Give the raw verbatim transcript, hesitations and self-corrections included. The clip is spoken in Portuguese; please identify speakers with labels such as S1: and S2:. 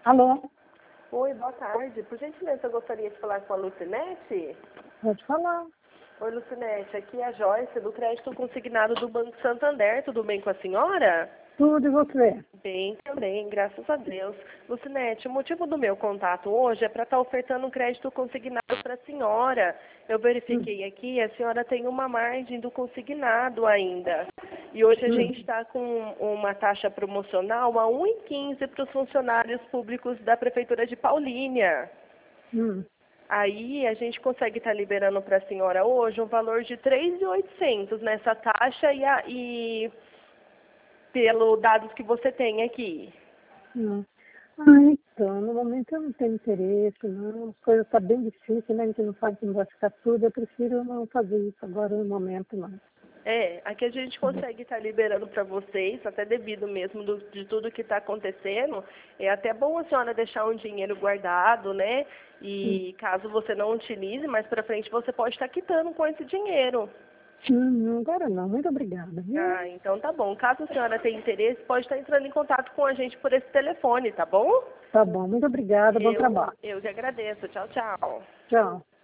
S1: Alô?
S2: Oi, boa tarde. Por gentileza, eu gostaria de falar com a Lucinete.
S1: Pode falar.
S2: Oi, Lucinete. Aqui é a Joyce, do crédito consignado do Banco Santander. Tudo bem com a senhora?
S1: Tudo e você?
S2: Bem também, graças a Deus. Lucinete, o motivo do meu contato hoje é para estar ofertando um crédito consignado para a senhora. Eu verifiquei
S1: Hum.
S2: aqui, a senhora tem uma margem do consignado ainda. E hoje a
S1: Hum.
S2: gente está com uma taxa promocional a um real e quinze centavos para os funcionários públicos da Prefeitura de Paulínia.
S1: Hum.
S2: Aí a gente consegue estar liberando para a senhora hoje um valor de três mil e oitocentos nessa taxa e, a, e pelo dados que você tem aqui.
S1: Hum. Ah, então, no momento eu não tenho interesse, não. As coisas estão bem difíceis, né? A gente não sabe como vai ficar tudo. Eu prefiro não fazer isso agora no momento, não.
S2: É, aqui a gente consegue estar liberando para vocês, até devido mesmo do, de tudo que está acontecendo. É até bom a senhora deixar um dinheiro guardado, né?
S1: Hum.
S2: E caso você não utilize, mais para frente você pode estar quitando com esse dinheiro.
S1: Hum, agora não. Muito obrigada, viu?
S2: Ah, então tá bom. Caso a senhora tenha interesse, pode estar entrando em contato com a gente por esse telefone, tá bom?
S1: Tá bom. Muito obrigada. Bom
S2: Eu,
S1: trabalho.
S2: eu que agradeço. Tchau, tchau.
S1: Tchau.